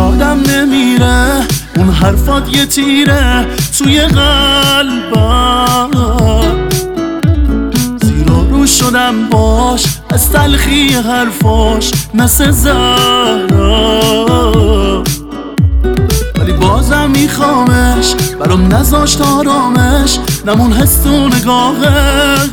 یادم نمیره اون حرفات یه تیره توی قلبم، زیرا رو شدم باش از تلخی حرفاش مثل زهرا، ولی بازم میخوامش برام نذاشت آرامش نمون حس و نگاهش،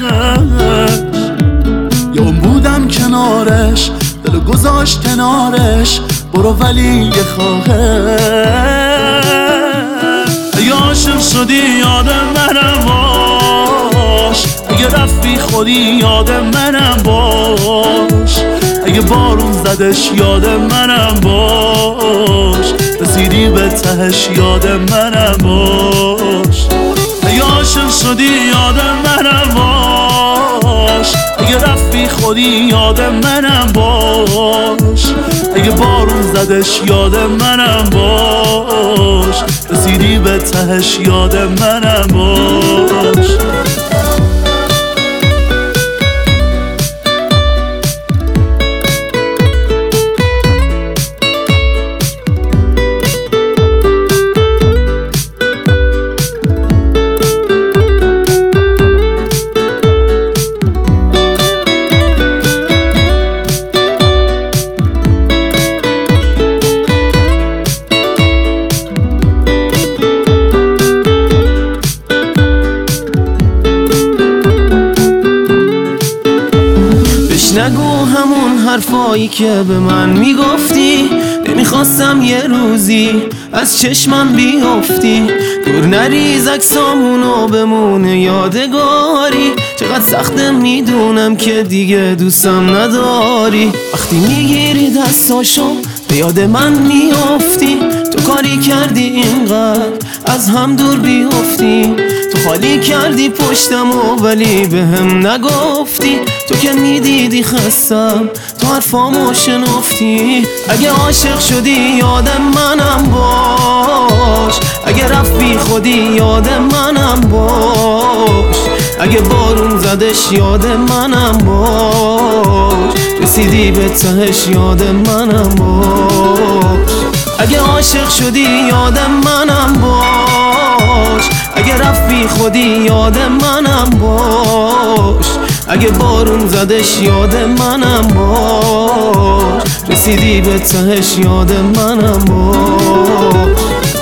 یا اون بودم کنارش دلو گذاشت کنارش برو ولی یه خواهش. اگه عاشق شدی یاد منم باش، اگه رفتی خودی یاد منم باش، اگه بارون زدش یاد منم باش، رسیدی به تهش یاد منم باش. اگه عاشق شدی یاد منم باش، اگه رفتی خودی یاد منم باش، اگه بارون زدش یاد منم باش، رسیدی به تهش یاد منم باش. نگو همون حرفایی که به من میگفتی، نمیخواستم یه روزی از چشمم بیفتی، دور نریز عکسامونو بمونه یادگاری، چقدر سخته میدونم که دیگه دوستم نداری، وقتی میگیری دستاشو به یاد من میافتی، تو کاری کردی اینقدر از هم دور بیافتی، تو خالی کردی پشتمو ولی به هم نگفتی، تو که میدیدی خستم تو حرفامو شنفتی. اگه عاشق شدی یاد منم باش، اگه رفت بی خودی یاد منم باش، اگه بارون زدش یاد منم باش، رسیدی به تهش یاد منم باش. اگه عاشق شدی یاد منم باش، اگه رفت بی خودی یاد منم باش، اگه بارون زدش یاد منم باش، رسیدی به تهش یاد منم باش.